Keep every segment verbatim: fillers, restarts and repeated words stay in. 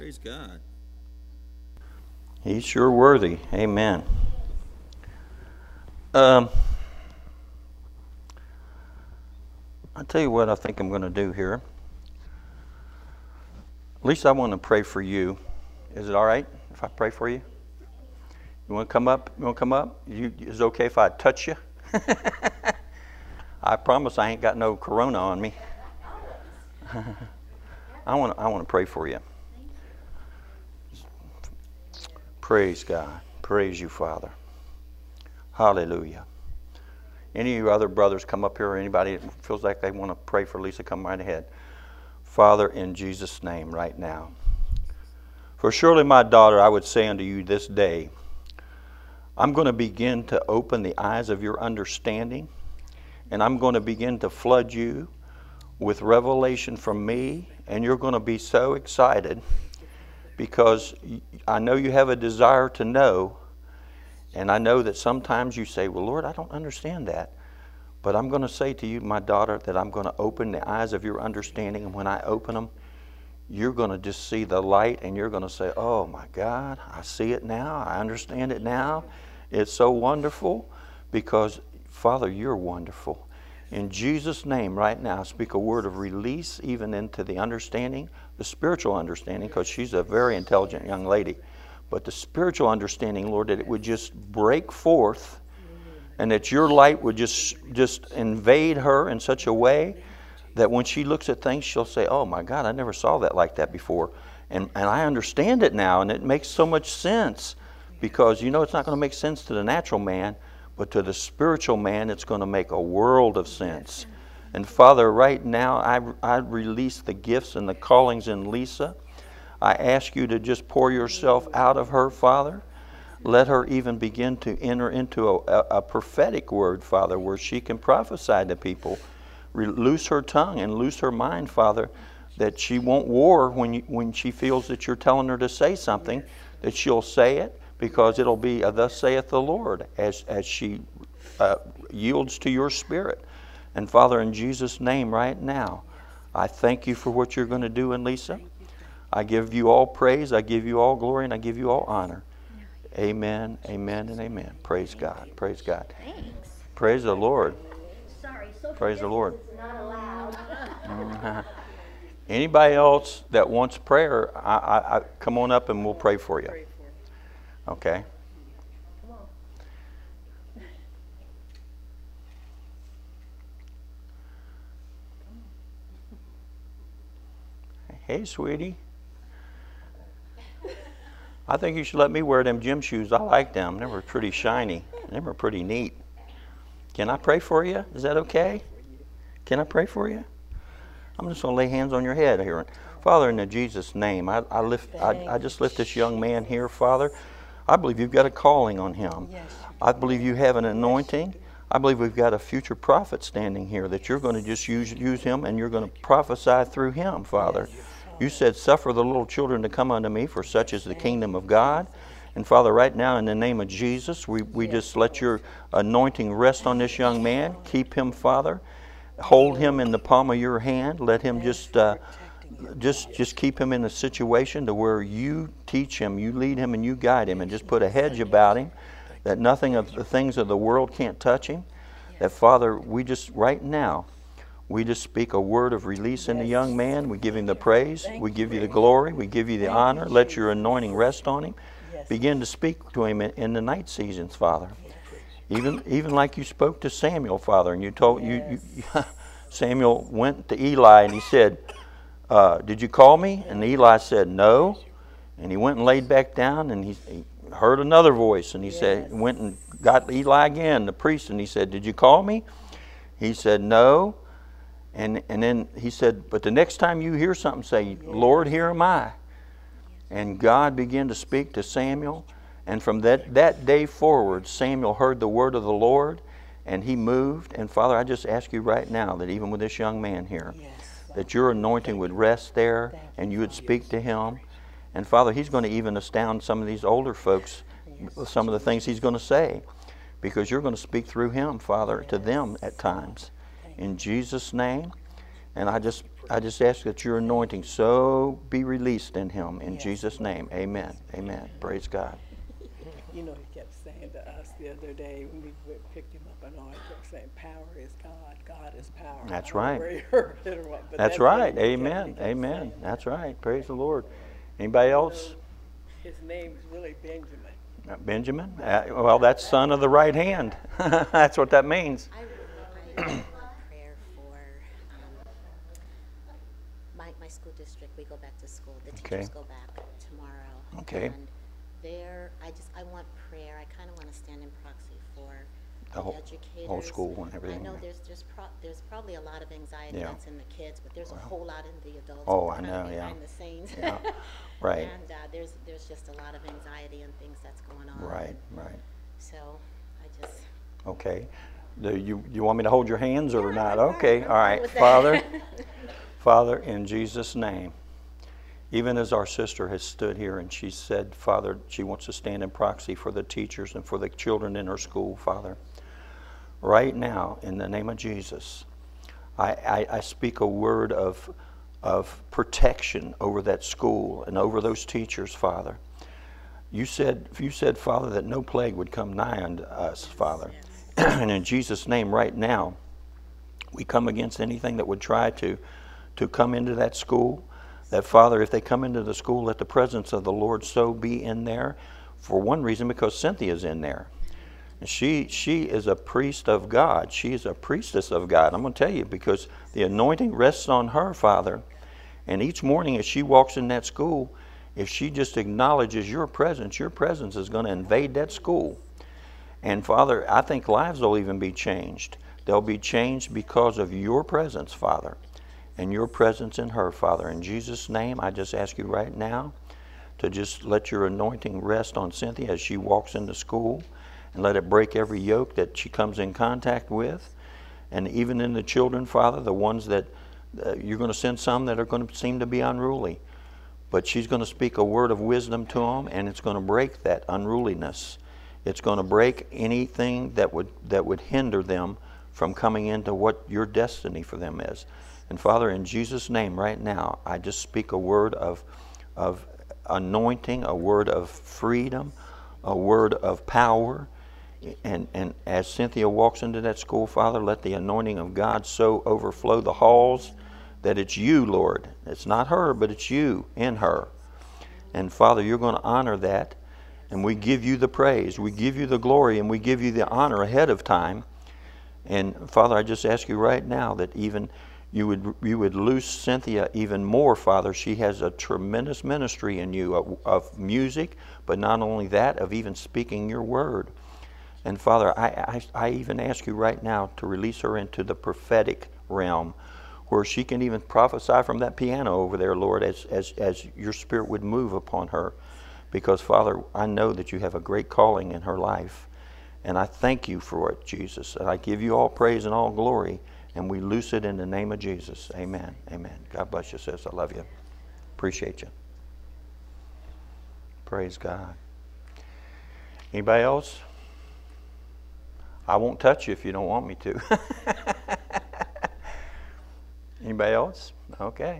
Praise God. He's sure worthy. Amen. Um, I'll tell you what I think I'm going to do here. At least I want to pray for you. Is it all right if I pray for you? You want to come up? You want to come up? You, is it okay if I touch you? I promise I ain't got no corona on me. I want to, I want to pray for you. Praise God. Praise you, Father. Hallelujah. Any of your other brothers come up here, or anybody that feels like they want to pray for Lisa, come right ahead. Father, in Jesus' name right now. For surely, my daughter, I would say unto you this day, I'm going to begin to open the eyes of your understanding, and I'm going to begin to flood you with revelation from me, and you're going to be so excited because I know you have a desire to know, and I know that sometimes you say, well, Lord, I don't understand that. But I'm going to say to you, my daughter, that I'm going to open the eyes of your understanding, and when I open them, you're going to just see the light, and you're going to say, oh my God, I see it now, I understand it now. It's so wonderful because, Father, you're wonderful. In Jesus' name right now, speak a word of release even into the understanding, the spiritual understanding, because she's a very intelligent young lady. But the spiritual understanding, Lord, that it would just break forth and that your light would just, just invade her in such a way that when she looks at things, she'll say, oh my God, I never saw that like that before. And, and I understand it now, and it makes so much sense because, you know, it's not going to make sense to the natural man, but to the spiritual man, it's going to make a world of sense. And Father, right now, I, I release the gifts and the callings in Lisa. I ask you to just pour yourself out of her, Father. Let her even begin to enter into a, a, a prophetic word, Father, where she can prophesy to people. Re- loose her tongue and loose her mind, Father, that she won't war when, you, when she feels that you're telling her to say something, that she'll say it, because it'll be a thus saith the Lord as, as she uh, yields to your spirit. And Father, in Jesus' name right now, I thank you for what you're going to do in Lisa. I give you all praise, I give you all glory, and I give you all honor. Amen, amen, and amen. Praise God, praise God. Thanks. Praise the Lord. Sorry, social Praise the Lord. distance is not allowed. Anybody else that wants prayer, I, I, I, come on up and we'll pray for you. Okay. Come on. Hey, sweetie. I think you should let me wear them gym shoes. I like them. They were pretty shiny. They were pretty neat. Can I pray for you? Is that okay? Can I pray for you? I'm just going to lay hands on your head here. Father, in the Jesus' name, I, I lift. I, I just lift this young man here, Father. I believe you've got a calling on him. I believe you have an anointing. I believe we've got a future prophet standing here that you're going to just use, use him and you're going to prophesy through him, Father. You said, suffer the little children to come unto me, for such is the kingdom of God. And Father, right now in the name of Jesus, we, we just let your anointing rest on this young man. Keep him, Father. Hold him in the palm of your hand. Let him just, uh, just, just keep him in a situation to where you teach him, you lead him, and you guide him, and just put a hedge about him that nothing of the things of the world can't touch him. That, Father, we just, right now, we just speak a word of release in the young man. We give him the praise. We give you the glory. We give you the honor. Let your anointing rest on him. Begin to speak to him in, in the night seasons, Father. Even even like you spoke to Samuel, Father, and you told you, you Samuel went to Eli and he said, uh, "Did you call me?" And Eli said, "No." And he went and laid back down, and he, he heard another voice, and he said, went and got Eli again, the priest, and he said, "Did you call me?" He said, "No." And and then he said, "But the next time you hear something, say, 'Lord, here am I.'" And God began to speak to Samuel. And from that, that day forward, Samuel heard the word of the Lord, and he moved. And Father, I just ask you right now that even with this young man here, that your anointing would rest there, and you would speak to him. And Father, he's going to even astound some of these older folks with some of the things he's going to say, because you're going to speak through him, Father, to them at times. In Jesus' name. And I just I just ask that your anointing so be released in him. In Yes. Jesus' name, amen. Amen. Praise God. You know, he kept saying to us the other day when we w- picked him up and all, he kept saying, power is God, God is power. That's I don't know right. where he heard it or what, but That's what right. he kept- he Amen. kept Amen. saying. That's right. Praise the Lord. Anybody else? His name is really Benjamin. Uh, Benjamin? Uh, well, that's son of the right hand. That's what that means. I, I want prayer for um, my, my school district. We go back to school. The Okay. teachers go back tomorrow. Okay. And there, I just, I want prayer. I kind of want to stand in proxy for The whole- educators. whole school and everything, I know yeah. there's, there's, pro- there's probably a lot of anxiety Yeah. that's in the kids, but there's a whole lot in the adults. Oh, who are I kind know, of yeah. Behind the scenes. Yeah. Right. And uh, there's, there's just a lot of anxiety and things that's going on. Right, right. So I just. Okay. Do you, you want me to hold your hands or Yeah, not? I'm fine. Okay. I'm All fine right. with that. Father, Father, in Jesus' name, even as our sister has stood here and she said, Father, she wants to stand in proxy for the teachers and for the children in her school, Father. Right now, in the name of Jesus, I, I, I speak a word of, of protection over that school and over those teachers, Father. You said, you said, Father, that no plague would come nigh unto us, Father. And in Jesus' name, right now, we come against anything that would try to, to come into that school. That, Father, if they come into the school, let the presence of the Lord so be in there. For one reason, because Cynthia's in there. And she, she is a priest of God. She is a priestess of God. I'm going to tell you, because the anointing rests on her, Father. And each morning as she walks in that school, if she just acknowledges your presence, your presence is going to invade that school. And Father, I think lives will even be changed. They'll be changed because of your presence, Father, and your presence in her, Father. In Jesus' name, I just ask you right now to just let your anointing rest on Cynthia as she walks into school, and let it break every yoke that she comes in contact with. And even in the children, Father, the ones that uh, you're going to send some that are going to seem to be unruly. But she's going to speak a word of wisdom to them, and it's going to break that unruliness. It's going to break anything that would that would hinder them from coming into what your destiny for them is. And Father, in Jesus' name right now, I just speak a word of, of anointing, a word of freedom, a word of power. And, and as Cynthia walks into that school, Father, let the anointing of God so overflow the halls that it's you, Lord. It's not her, but it's you in her. And Father, you're going to honor that. And we give you the praise. We give you the glory, and we give you the honor ahead of time. And Father, I just ask you right now that even you would you would loose Cynthia even more, Father. She has a tremendous ministry in you of, of music, but not only that, of even speaking your word. And Father, I, I, I even ask you right now to release her into the prophetic realm, where she can even prophesy from that piano over there, Lord, as, as, as your Spirit would move upon her. Because, Father, I know that you have a great calling in her life. And I thank you for it, Jesus. And I give you all praise and all glory. And we loose it in the name of Jesus. Amen. Amen. God bless you, sis. I love you. Appreciate you. Praise God. Anybody else? I won't touch you if you don't want me to. Anybody else? Okay.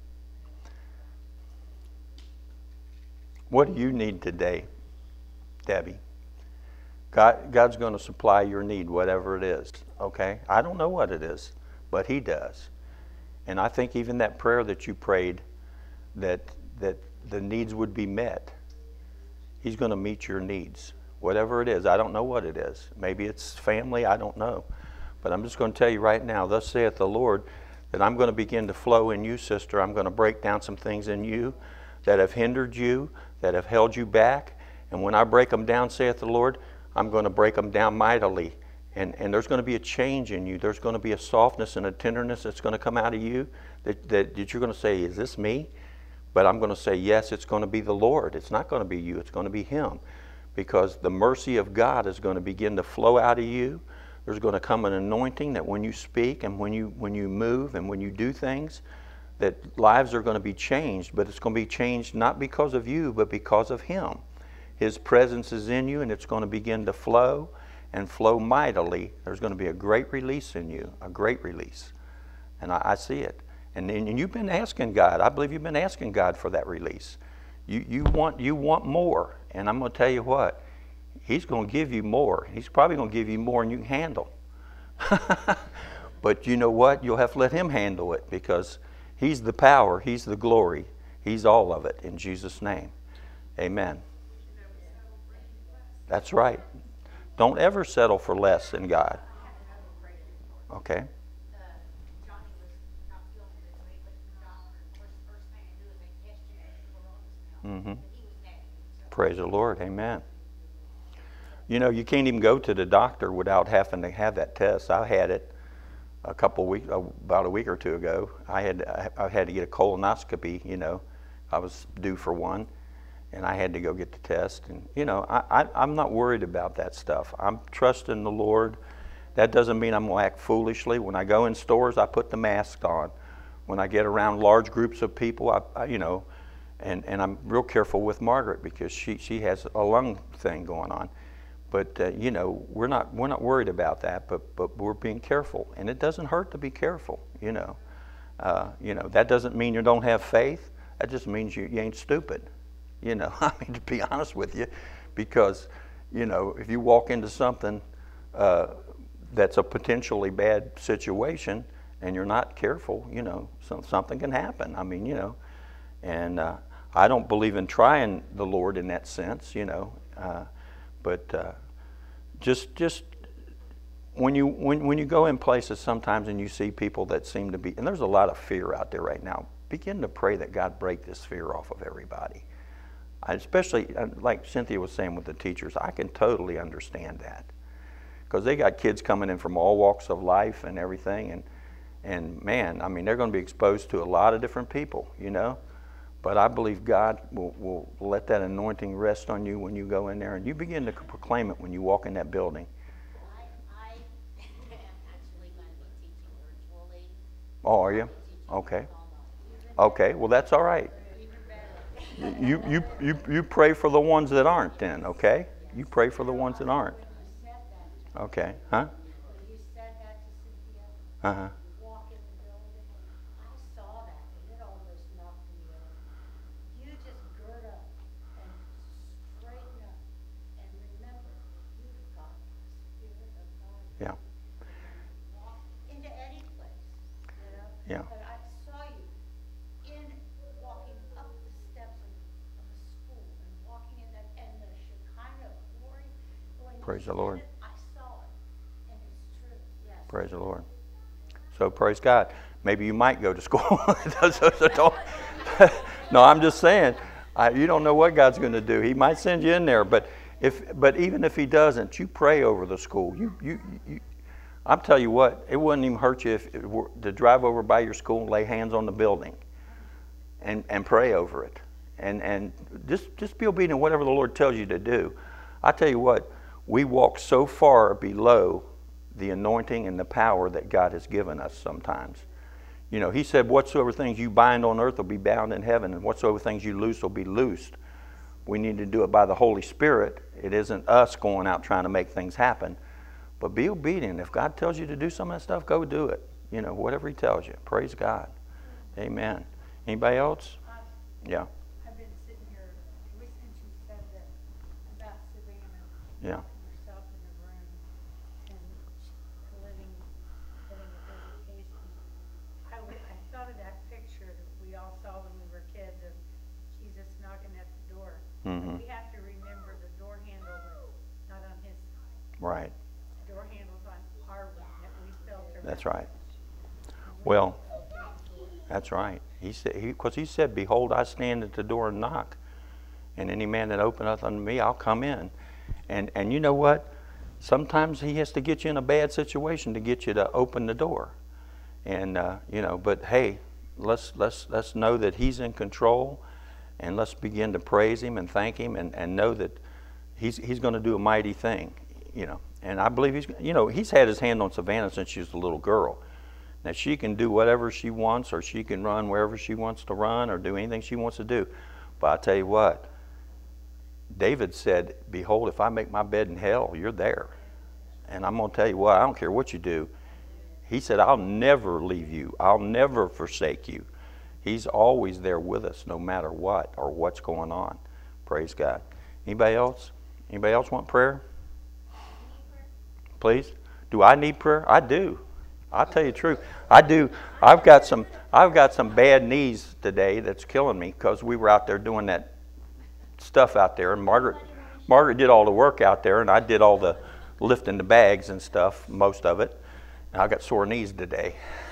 What do you need today, Debbie? God, God's going to supply your need, whatever it is, okay? I don't know what it is, but He does. And I think even that prayer that you prayed, that, that the needs would be met, He's going to meet your needs. Whatever it is, I don't know what it is. Maybe it's family, I don't know. But I'm just going to tell you right now, thus saith the Lord, that I'm going to begin to flow in you, sister. I'm going to break down some things in you that have hindered you, that have held you back. And when I break them down, saith the Lord, I'm going to break them down mightily. And, and there's going to be a change in you. There's going to be a softness and a tenderness that's going to come out of you that, that, that you're going to say, is this me? But I'm going to say, yes, it's going to be the Lord. It's not going to be you. It's going to be Him. Because the mercy of God is going to begin to flow out of you. There's going to come an anointing that when you speak and when you, when you move and when you do things, that lives are going to be changed. But it's going to be changed not because of you, but because of Him. His presence is in you, and it's going to begin to flow and flow mightily. There's going to be a great release in you, a great release. And I, I see it. And, and you've been asking God. I believe you've been asking God for that release. You, you, want, you want more. And I'm going to tell you what. He's going to give you more. He's probably going to give you more than you can handle. But you know what? You'll have to let him handle it, because he's the power. He's the glory. He's all of it, in Jesus' name. Amen. That's right. Don't ever settle for less than God. Okay? Mm-hmm. Praise the Lord. Amen. You know, you can't even go to the doctor without having to have that test. I had it a couple weeks, about a week or two ago. I had I had to get a colonoscopy. You know, I was due for one, and I had to go get the test. And you know, I, I I'm not worried about that stuff. I'm trusting the Lord. That doesn't mean I'm going to act foolishly. When I go in stores, I put the mask on. When I get around large groups of people, I, I you know, and and I'm real careful with Margaret, because she she has a lung thing going on. But uh, you know, we're not we're not worried about that. But but we're being careful, and it doesn't hurt to be careful. You know, uh, you know that doesn't mean you don't have faith. That just means you, you ain't stupid. You know, I mean, to be honest with you, because you know, if you walk into something uh, that's a potentially bad situation and you're not careful, you know, some, something can happen. I mean, you know, and uh, I don't believe in trying the Lord in that sense. You know. Uh, But uh, just just when you when when you go in places sometimes and you see people that seem to be, and there's a lot of fear out there right now, begin to pray that God break this fear off of everybody. I especially, like Cynthia was saying with the teachers, I can totally understand that, because they got kids coming in from all walks of life and everything, and and man, I mean, they're going to be exposed to a lot of different people, you know. But I believe God will, will let that anointing rest on you when you go in there, and you begin to proclaim it when you walk in that building. I, I am actually going to be teaching virtually. Oh, are you? Okay. Okay. Well, that's all right. You you you you pray for the ones that aren't. Then, okay? You pray for the ones that aren't. Okay. Huh? You said that to Cynthia. Uh huh. Walk in the building. I saw that, and it almost knocked me over. You just gird up and straighten up, and remember, you've got the Spirit of God. Yeah. Walk into any place, you know. Yeah. But I saw you in walking up the steps of, of the school and walking in that, and the Shekinah glory going. Praise the Lord. I saw it, and it's true. Yes. Praise the Lord. So praise God. Maybe you might go to school. so, so don't, no, I'm just saying, I, you don't know what God's going to do. He might send you in there, but if, but even if He doesn't, you pray over the school. You, you, you. I'm telling you what, it wouldn't even hurt you if it were, to drive over by your school and lay hands on the building, and and pray over it, and and just just be obedient to whatever the Lord tells you to do. I tell you what, we walk so far below the anointing and the power that God has given us sometimes. You know, He said, whatsoever things you bind on earth will be bound in heaven, and whatsoever things you loose will be loosed. We need to do it by the Holy Spirit. It isn't us going out trying to make things happen. But be obedient. If God tells you to do some of that stuff, go do it. You know, whatever He tells you. Praise God. Amen. Anybody else? Yeah. I've been sitting here, ever since you said that about Savannah. Yeah. Herself in the room and living, getting an education. I, w- I thought of that picture that we all saw when we were kids of Jesus knocking at the door. Mm-hmm. We have to remember the door handle was not on His side. Right. The door handle's on our one that we filter. That's right. Well, that's right. He said, because he, he said, behold, I stand at the door and knock, and any man that openeth unto me, I'll come in. And and you know what? Sometimes He has to get you in a bad situation to get you to open the door. And uh, you know, but hey, let's let's let's know that He's in control, and let's begin to praise Him and thank Him, and, and know that He's He's going to do a mighty thing. You know, and I believe He's you know He's had His hand on Savannah since she was a little girl. Now she can do whatever she wants, or she can run wherever she wants to run, or do anything she wants to do. But I tell you what, David said, behold, if I make my bed in hell, you're there. And I'm going to tell you what, I don't care what you do. He said, I'll never leave you. I'll never forsake you. He's always there with us no matter what or what's going on. Praise God. Anybody else? Anybody else want prayer? Please? Do I need prayer? I do. I'll tell you the truth. I do. I've got some I've got some bad knees today that's killing me because we were out there doing that stuff out there, and Margaret Margaret did all the work out there, and I did all the lifting the bags and stuff, most of it. And I got sore knees today.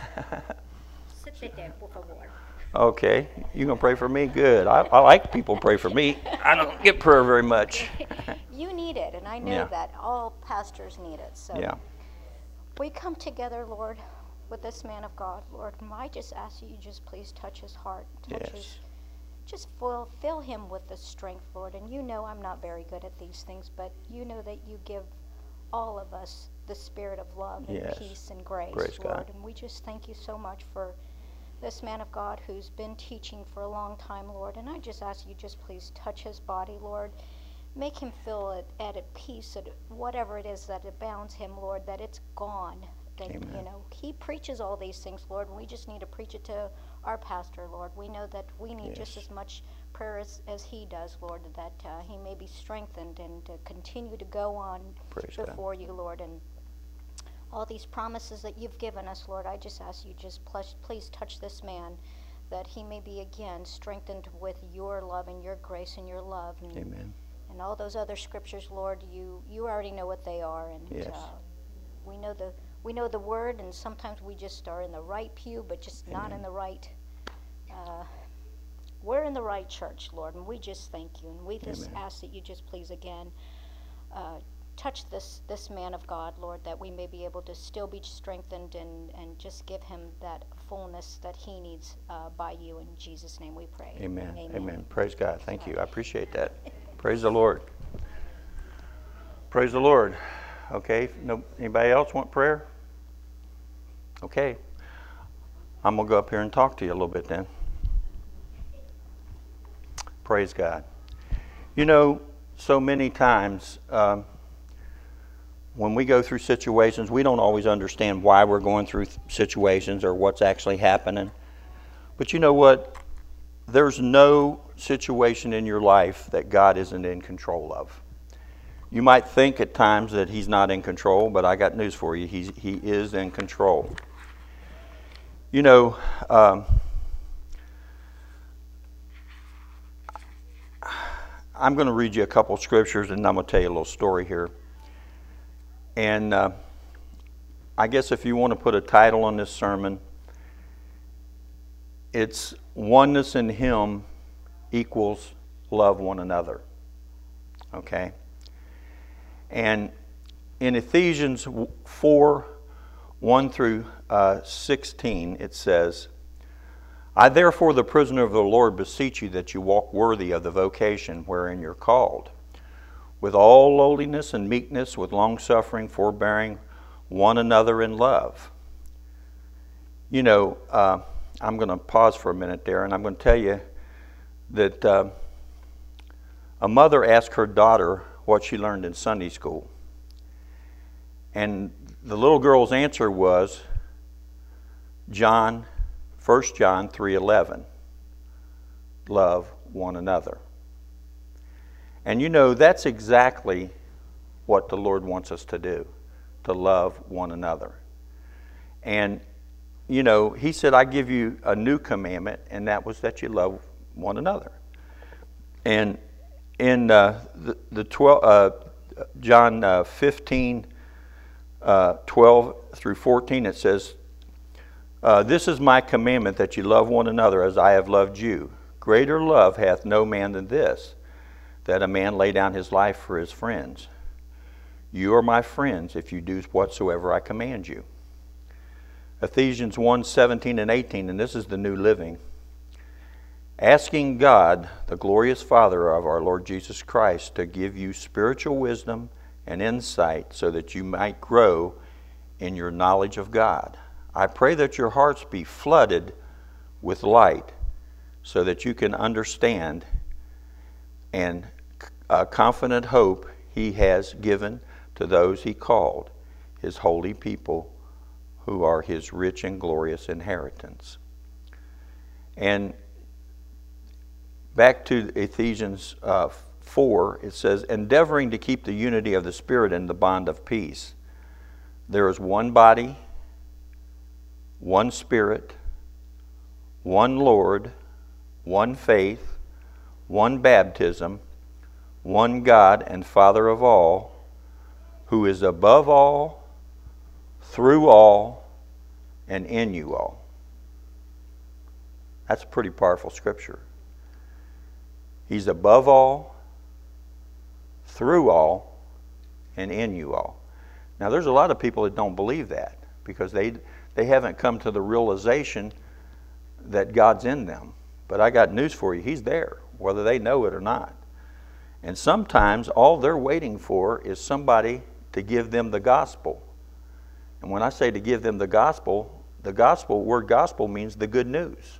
Sit there, por favor. Okay, you gonna pray for me? Good. I, I like people pray for me. I don't get prayer very much. You need it, and I know Yeah. that all pastors need it. So Yeah. we come together, Lord, with this man of God, Lord. And I just ask you, just please touch his heart, touch Yes. his, just fill, fill him with the strength, Lord. And you know I'm not very good at these things, but you know that you give all of us the spirit of love and Yes. peace and grace, Praise Lord. God. And we just thank you so much for this man of God who's been teaching for a long time, Lord. And I just ask you, just please touch his body, Lord. Make him feel at, at, at peace, at whatever it is that abounds him, Lord, that it's gone. That, Amen. you know, he preaches all these things, Lord, and we just need to preach it to our pastor, Lord. We know that we need just Yes. as much prayer as, as he does, Lord, that uh, he may be strengthened and to continue to go on Praise God. before you, Lord. And all these promises that you've given us, Lord, I just ask you just please, please touch this man, that he may be again strengthened with your love and your grace and your love. And, Amen. and all those other scriptures, Lord, you, you already know what they are. And Yes. uh, we know the we know the word, and sometimes we just are in the right pew, but just not Amen. in the right. Uh, we're in the right church, Lord, and we just thank you. And we just Amen. ask that you just please again uh, touch this this man of God, Lord, that we may be able to still be strengthened and, and just give him that fullness that he needs uh, by you. In Jesus' name we pray. Amen. Amen. Praise God. Thank you. I appreciate that. Praise the Lord. Praise the Lord. Okay. No, anybody else want prayer? Okay. I'm going to go up here and talk to you a little bit then. Praise God. You know, so many times um, when we go through situations, we don't always understand why we're going through th- situations or what's actually happening. But you know what? There's no situation in your life that God isn't in control of. You might think at times that he's not in control, but I got news for you. He's, he is in control. You know, um, I'm going to read you a couple scriptures, and I'm going to tell you a little story here. And uh, I guess if you want to put a title on this sermon, it's Oneness in Him equals Love One Another. Okay? And in Ephesians four, one through uh, sixteen, it says, I therefore, the prisoner of the Lord, beseech you that you walk worthy of the vocation wherein you're called, with all lowliness and meekness, with longsuffering, forbearing one another in love. You know, uh, I'm going to pause for a minute there, and I'm going to tell you that uh, a mother asked her daughter what she learned in Sunday school. And the little girl's answer was John, First John three eleven, love one another. And you know, that's exactly what the Lord wants us to do, to love one another. And, you know, he said, I give you a new commandment, and that was that you love one another. And in uh, the, the twelve, uh, John uh, fifteen, uh, twelve through fourteen, it says, uh, this is my commandment, that you love one another as I have loved you. Greater love hath no man than this, that a man lay down his life for his friends. You are my friends if you do whatsoever I command you. Ephesians one, seventeen and eighteen, and this is the New Living. Asking God, the glorious Father of our Lord Jesus Christ, to give you spiritual wisdom and insight so that you might grow in your knowledge of God. I pray that your hearts be flooded with light so that you can understand and a confident hope he has given to those he called, his holy people who are his rich and glorious inheritance. And back to Ephesians uh, four, it says, endeavoring to keep the unity of the Spirit in the bond of peace. There is one body, one Spirit, one Lord, one faith, one baptism, one God and Father of all, who is above all, through all, and in you all. That's a pretty powerful scripture. He's above all, through all, and in you all. Now, there's a lot of people that don't believe that because they they haven't come to the realization that God's in them. But I got news for you. He's there, whether they know it or not. And sometimes all they're waiting for is somebody to give them the gospel. And when I say to give them the gospel, the gospel, word gospel means the good news.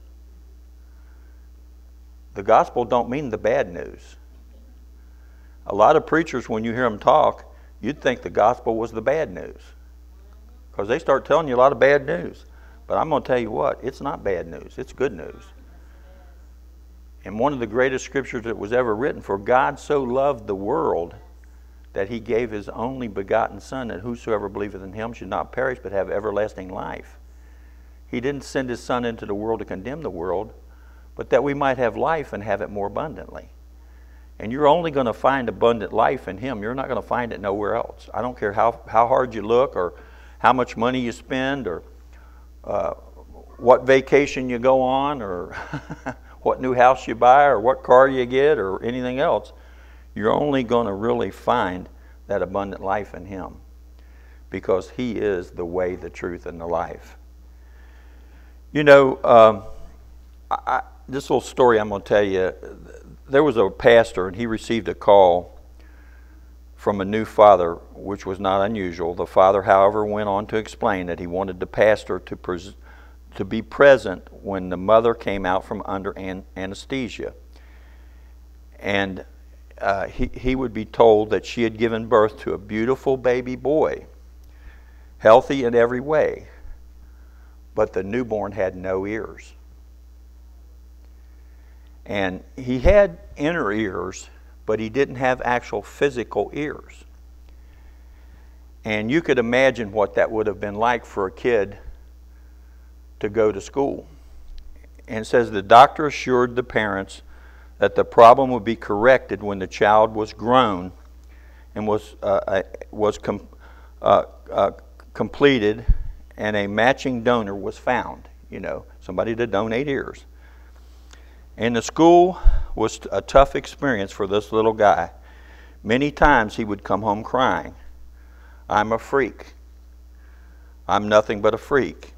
The gospel don't mean the bad news. A lot of preachers, when you hear them talk, you'd think the gospel was the bad news. Because they start telling you a lot of bad news. But I'm going to tell you what, it's not bad news. It's good news. And one of the greatest scriptures that was ever written, for God so loved the world that he gave his only begotten Son, that whosoever believeth in him should not perish but have everlasting life. He didn't send his Son into the world to condemn the world, but that we might have life and have it more abundantly. And you're only going to find abundant life in him. You're not going to find it nowhere else. I don't care how, how hard you look or how much money you spend or uh, what vacation you go on or what new house you buy or what car you get or anything else. You're only going to really find that abundant life in him because he is the way, the truth, and the life. You know, um, I, I, this little story I'm going to tell you, there was a pastor and he received a call from a new father, which was not unusual. The father, however, went on to explain that he wanted the pastor to, pres to be present when the mother came out from under an anesthesia. And uh, he, he would be told that she had given birth to a beautiful baby boy, healthy in every way, but the newborn had no ears. And he had inner ears, but he didn't have actual physical ears. And you could imagine what that would have been like for a kid to go to school. And it says the doctor assured the parents that the problem would be corrected when the child was grown and was, uh, was com uh, uh, completed and a matching donor was found. You know, somebody to donate ears. And the school was a tough experience for this little guy. Many times he would come home crying. I'm a freak. I'm nothing but a freak.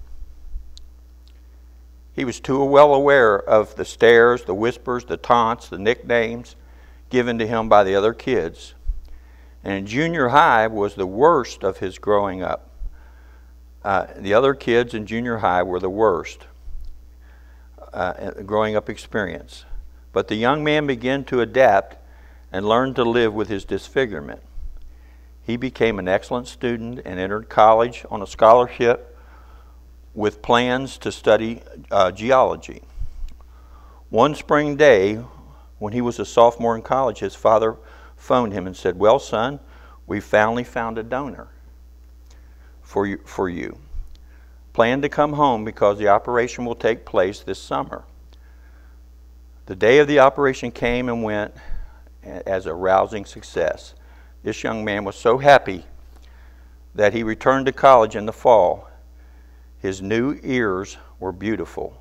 He was too well aware of the stares, the whispers, the taunts, the nicknames given to him by the other kids. And junior high was the worst of his growing up. Uh, the other kids in junior high were the worst. Uh, growing up experience. But the young man began to adapt and learn to live with his disfigurement. He became an excellent student and entered college on a scholarship with plans to study uh, geology. One spring day, when he was a sophomore in college, his father phoned him and said, well, son, we finally found a donor for you. For you. Plan to come home because the operation will take place this summer. The day of the operation came and went as a rousing success. This young man was so happy that he returned to college in the fall. His new ears were beautiful.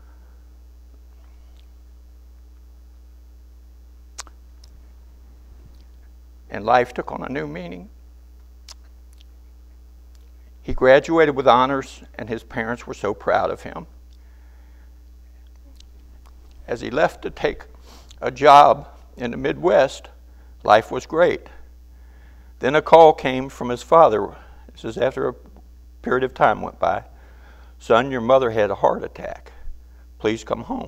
And life took on a new meaning. He graduated with honors, and his parents were so proud of him. As he left to take a job in the Midwest, life was great. Then a call came from his father. This is after a period of time went by. Son, your mother had a heart attack. Please come home.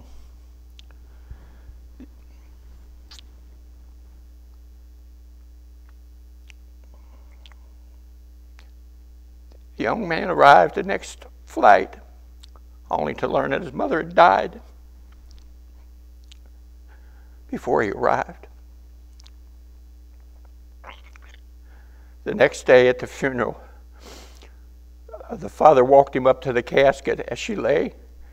The young man arrived the next flight, only to learn that his mother had died before he arrived. The next day at the funeral, uh, the father walked him up to the casket as she lay.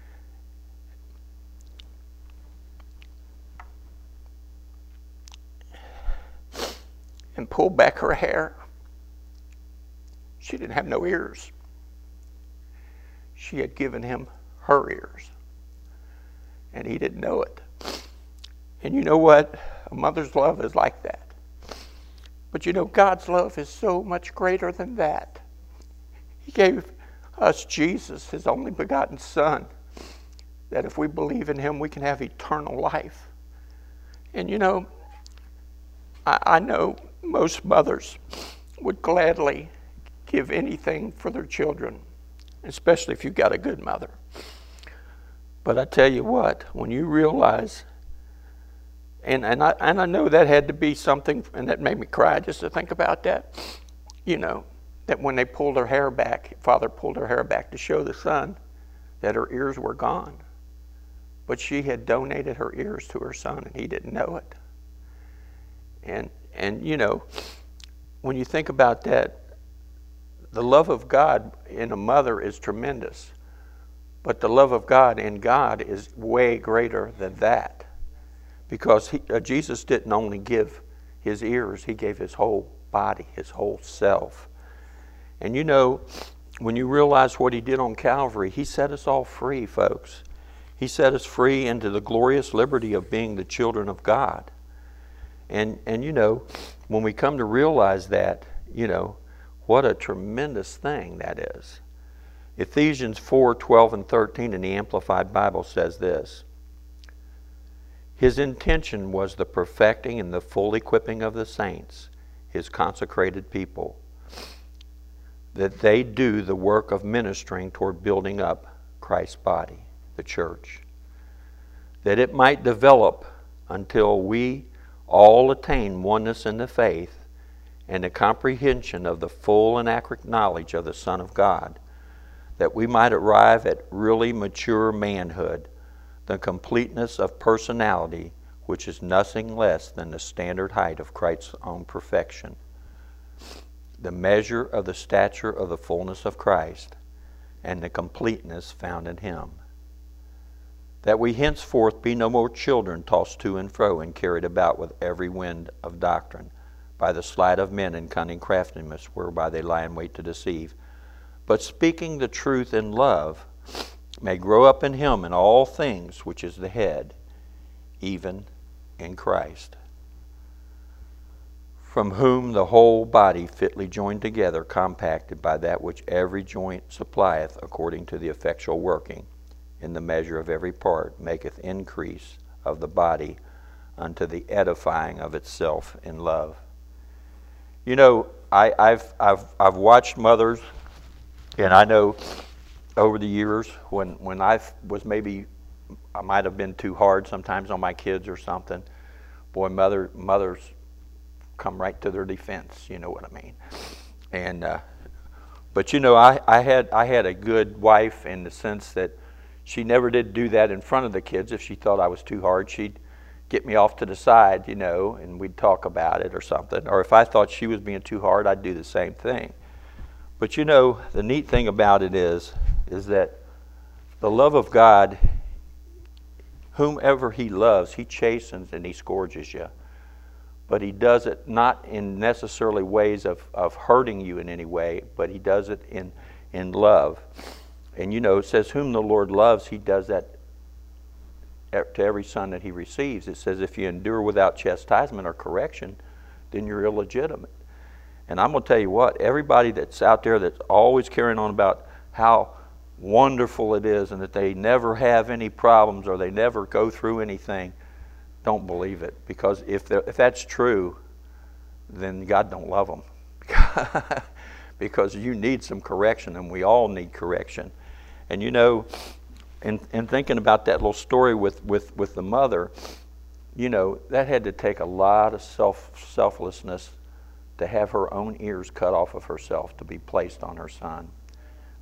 And pulled back her hair. She didn't have no ears. She had given him her ears. And he didn't know it. And you know what? A mother's love is like that. But you know, God's love is so much greater than that. He gave us Jesus, his only begotten Son, that if we believe in him, we can have eternal life. And you know, I, I know most mothers would gladly give anything for their children, especially if you've got a good mother. But I tell you what, when you realize, and, and, I, and I know that had to be something, and that made me cry just to think about that, you know, that when they pulled her hair back, Father pulled her hair back to show the son that her ears were gone. But she had donated her ears to her son, and he didn't know it. And, and you know, when you think about that, the love of God in a mother is tremendous. But the love of God in God is way greater than that. Because he, uh, Jesus didn't only give his ears, he gave his whole body, his whole self. And you know, when you realize what he did on Calvary, he set us all free, folks. He set us free into the glorious liberty of being the children of God. And, and you know, when we come to realize that, you know, what a tremendous thing that is. Ephesians four, twelve and thirteen in the Amplified Bible says this: his intention was the perfecting and the full equipping of the saints, his consecrated people, that they do the work of ministering toward building up Christ's body, the church, that it might develop until we all attain oneness in the faith and the comprehension of the full and accurate knowledge of the Son of God, that we might arrive at really mature manhood, the completeness of personality, which is nothing less than the standard height of Christ's own perfection, the measure of the stature of the fullness of Christ, and the completeness found in him. That we henceforth be no more children tossed to and fro and carried about with every wind of doctrine, by the sleight of men and cunning craftiness, whereby they lie in wait to deceive, but speaking the truth in love, may grow up in him in all things which is the head, even in Christ, from whom the whole body fitly joined together, compacted by that which every joint supplieth, according to the effectual working in the measure of every part, maketh increase of the body unto the edifying of itself in love. You know, I, I've, I've, I've watched mothers, and I know over the years when, when I was maybe, I might have been too hard sometimes on my kids or something, boy, mother, mothers come right to their defense, you know what I mean. And, uh, but you know, I, I, had, I had a good wife in the sense that she never did do that in front of the kids. If she thought I was too hard, she'd get me off to the side, you know, and we'd talk about it or something. Or if I thought she was being too hard, I'd do the same thing. But you know, the neat thing about it is, is that the love of God, whomever he loves, he chastens and he scourges you. But he does it not in necessarily ways of, of hurting you in any way, but he does it in, in love. And you know, it says, whom the Lord loves, he does that to every son that he receives. It says, if you endure without chastisement or correction, then you're illegitimate. And I'm going to tell you what, everybody that's out there that's always carrying on about how wonderful it is and that they never have any problems or they never go through anything, don't believe it. Because if, if that's true, then God don't love them. Because you need some correction, and we all need correction. And you know, in, in thinking about that little story with, with, with the mother, you know, that had to take a lot of self selflessness to have her own ears cut off of herself to be placed on her son.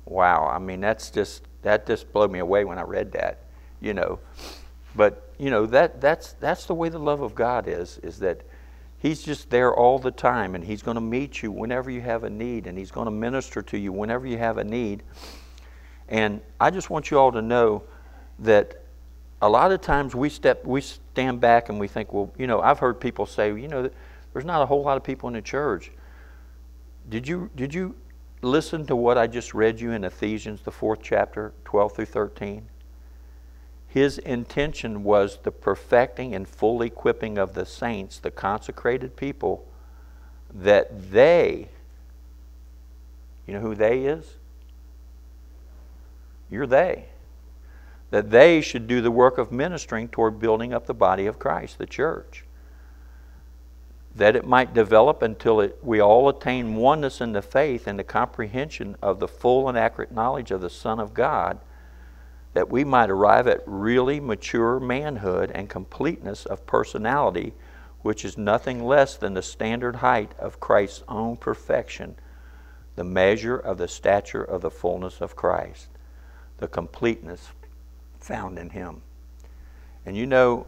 Wow, I mean, that's just, that just blew me away when I read that, you know. But, you know, that that's that's the way the love of God is, is that He's just there all the time, and He's going to meet you whenever you have a need, and He's going to minister to you whenever you have a need. And I just want you all to know that a lot of times we step, we stand back and we think, well, you know, I've heard people say, you know, there's not a whole lot of people in the church. Did you did you listen to what I just read you in Ephesians, the fourth chapter, twelve through thirteen? His intention was the perfecting and full equipping of the saints, the consecrated people, that they, you know who they is? You're they. That they should do the work of ministering toward building up the body of Christ, the church. That it might develop until it, we all attain oneness in the faith and the comprehension of the full and accurate knowledge of the Son of God, that we might arrive at really mature manhood and completeness of personality, which is nothing less than the standard height of Christ's own perfection, the measure of the stature of the fullness of Christ, the completeness found in Him. And you know,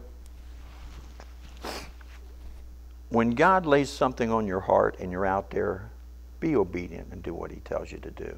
when God lays something on your heart and you're out there, be obedient and do what He tells you to do.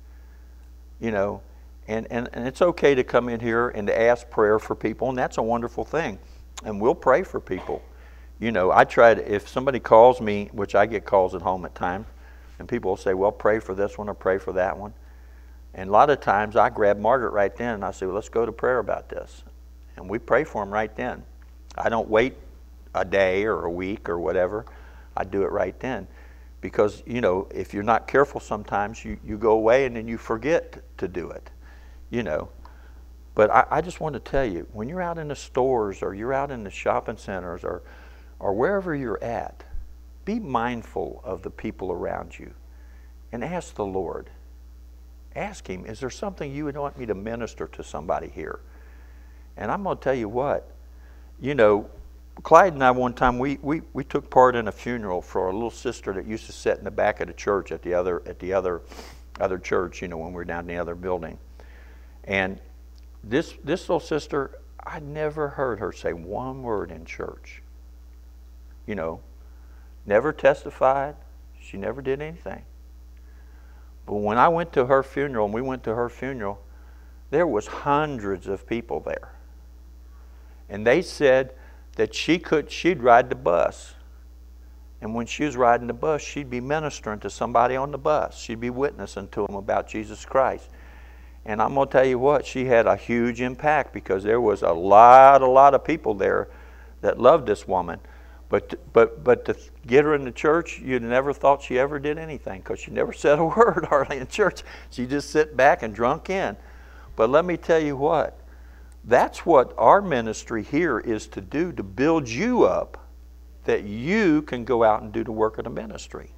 You know, and, and, and it's okay to come in here and to ask prayer for people, and that's a wonderful thing. And we'll pray for people. You know, I try to, if somebody calls me, which I get calls at home at times, and people will say, well, pray for this one or pray for that one. And a lot of times I grab Margaret right then and I say, well, let's go to prayer about this. And we pray for them right then. I don't wait a day or a week or whatever. I do it right then. Because, you know, if you're not careful sometimes, you, you go away and then you forget to do it, you know. But I, I just want to tell you, when you're out in the stores or you're out in the shopping centers or, or wherever you're at, be mindful of the people around you and ask the Lord. Ask Him, is there something you would want me to minister to somebody here? And I'm going to tell you what, you know, Clyde and I one time, we, we, we took part in a funeral for a little sister that used to sit in the back of the church at the other at the other other church, you know, when we were down in the other building. And this this little sister, I never heard her say one word in church. You know, never testified. She never did anything. But when I went to her funeral, and we went to her funeral, there was hundreds of people there. And they said that she could, she'd ride the bus. And when she was riding the bus, she'd be ministering to somebody on the bus. She'd be witnessing to them about Jesus Christ. And I'm going to tell you what, she had a huge impact because there was a lot, a lot of people there that loved this woman. But, but, but to get her in the church, you'd never thought she ever did anything because she never said a word hardly in church. She just sit back and drunk in. But let me tell you what, that's what our ministry here is to do, to build you up, that you can go out and do the work of the ministry.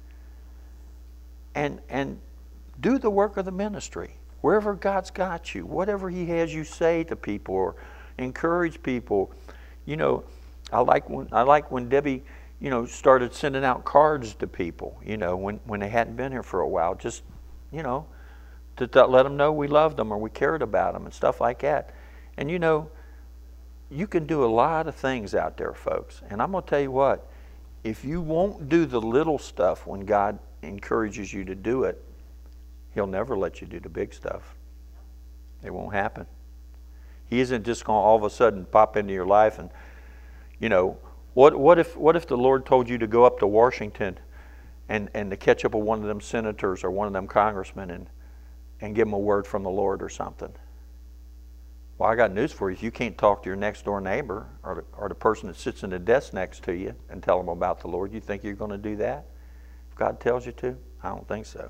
And, and do the work of the ministry. Wherever God's got you, whatever He has you say to people or encourage people. You know, I like when, I like when Debbie, you know, started sending out cards to people, you know, when, when they hadn't been here for a while, just, you know, to, to let them know we loved them or we cared about them and stuff like that. And you know, you can do a lot of things out there, folks. And I'm going to tell you what, if you won't do the little stuff when God encourages you to do it, He'll never let you do the big stuff. It won't happen. He isn't just going to all of a sudden pop into your life and, you know, what, what, if, what if the Lord told you to go up to Washington and, and to catch up with one of them senators or one of them congressmen and, and give them a word from the Lord or something? Well, I got news for you. If you can't talk to your next door neighbor or the, or the person that sits in the desk next to you and tell them about the Lord, you think you're going to do that? If God tells you to? I don't think so.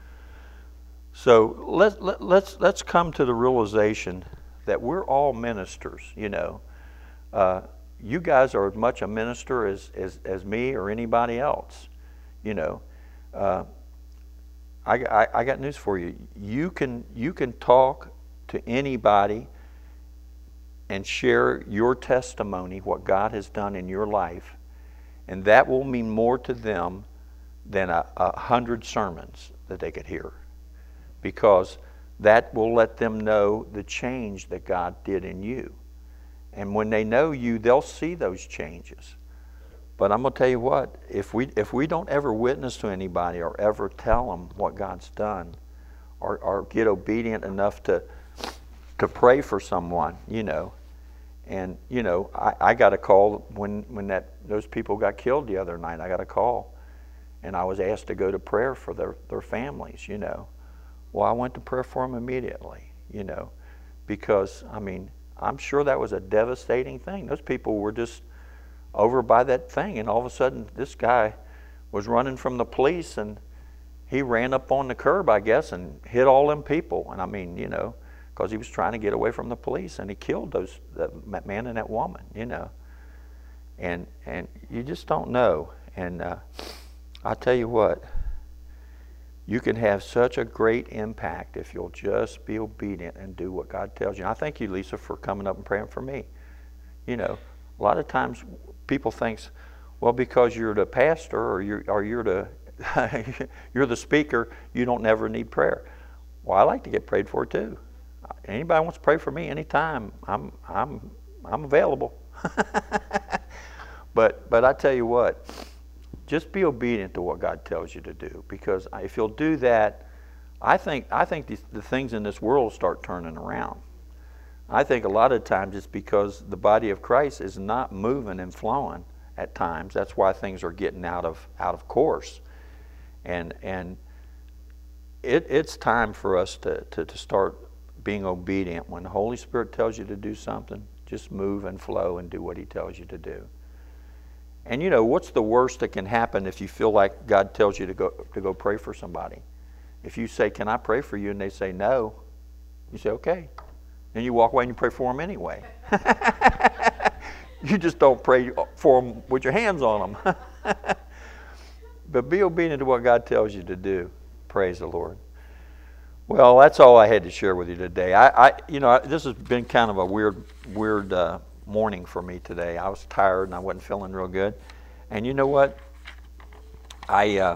So let, let, let's, let's come to the realization that we're all ministers, you know. Uh, you guys are as much a minister as, as, as me or anybody else, you know. Uh, I, I, I got news for you. You can, you can talk to anybody and share your testimony, what God has done in your life, and that will mean more to them than a, a hundred sermons that they could hear. because that will let them know the change that God did in you. And when they know you, they'll see those changes. But I'm going to tell you what, if we if we don't ever witness to anybody or ever tell them what God's done, or, or get obedient enough to to pray for someone, you know, and you know, I, I got a call when when that those people got killed the other night. I got a call, and I was asked to go to prayer for their their families, you know. Well, I went to prayer for them immediately, you know, because I mean, I'm sure that was a devastating thing. Those people were just over by that thing, and all of a sudden this guy was running from the police, and he ran up on the curb, I guess, and hit all them people. And I mean, you know, because he was trying to get away from the police, and he killed those that man and that woman, you know. And and you just don't know. And uh, I tell you what, you can have such a great impact if you'll just be obedient and do what God tells you. And I thank you, Lisa, for coming up and praying for me. You know, a lot of times people think, well, because you're the pastor or you're or you're the you're the speaker, you don't never need prayer. Well, I like to get prayed for too. Anybody wants to pray for me anytime, I'm I'm I'm available. but but I tell you what, just be obedient to what God tells you to do, because if you'll do that, I think I think the, the things in this world will start turning around. I think a lot of times it's because the body of Christ is not moving and flowing at times. That's why things are getting out of out of course. And and it, it's time for us to, to, to start being obedient. When the Holy Spirit tells you to do something, just move and flow and do what He tells you to do. And you know, what's the worst that can happen if you feel like God tells you to go to go pray for somebody? If you say, "Can I pray for you?" and they say no, you say, "Okay." Then you walk away and you pray for them anyway. You just don't pray for them with your hands on them. But be obedient to what God tells you to do. Praise the Lord. Well, that's all I had to share with you today. I, I you know, this has been kind of a weird, weird uh, morning for me today. I was tired and I wasn't feeling real good. And you know what? I uh,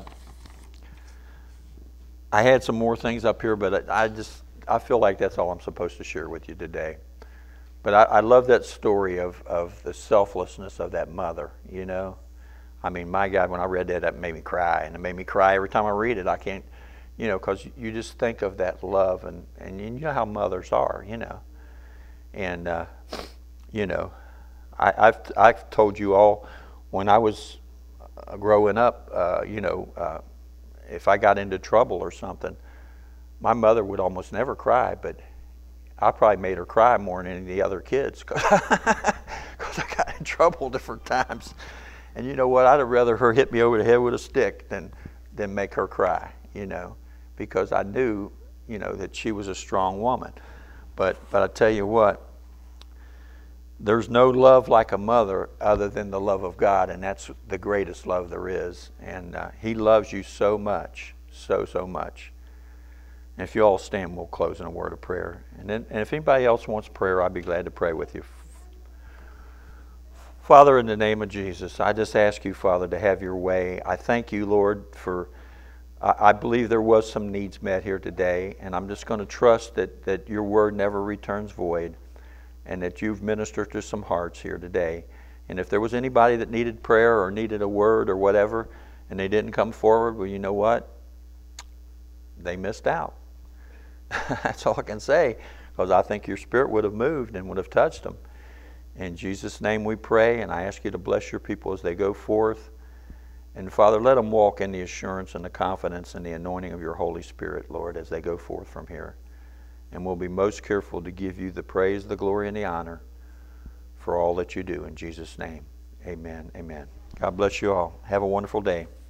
I had some more things up here, but I, I just I feel like that's all I'm supposed to share with you today. But I, I love that story of of the selflessness of that mother. You know. I mean, my God, when I read that, that made me cry. And it made me cry every time I read it. I can't, you know, because you just think of that love. And, and you know how mothers are, you know. And, uh, you know, I, I've, I've told you all, when I was growing up, uh, you know, uh, if I got into trouble or something, my mother would almost never cry. But I probably made her cry more than any of the other kids because I got in trouble different times. And you know what? I'd have rather her hit me over the head with a stick than than make her cry, you know, because I knew, you know, that she was a strong woman. But but I tell you what, there's no love like a mother other than the love of God, and that's the greatest love there is. And uh, He loves you so much, so so much. And if you all stand, we'll close in a word of prayer. And then, and if anybody else wants prayer, I'd be glad to pray with you. Father, in the name of Jesus, I just ask you, Father, to have your way. I thank you, Lord, for, I, I believe there was some needs met here today, and I'm just going to trust that, that your word never returns void, and that you've ministered to some hearts here today. And if there was anybody that needed prayer or needed a word or whatever, and they didn't come forward, well, you know what? They missed out. That's all I can say, because I think your Spirit would have moved and would have touched them. In Jesus' name we pray, and I ask you to bless your people as they go forth. And Father, let them walk in the assurance and the confidence and the anointing of your Holy Spirit, Lord, as they go forth from here. And we'll be most careful to give you the praise, the glory, and the honor for all that you do. In Jesus' name, amen, amen. God bless you all. Have a wonderful day.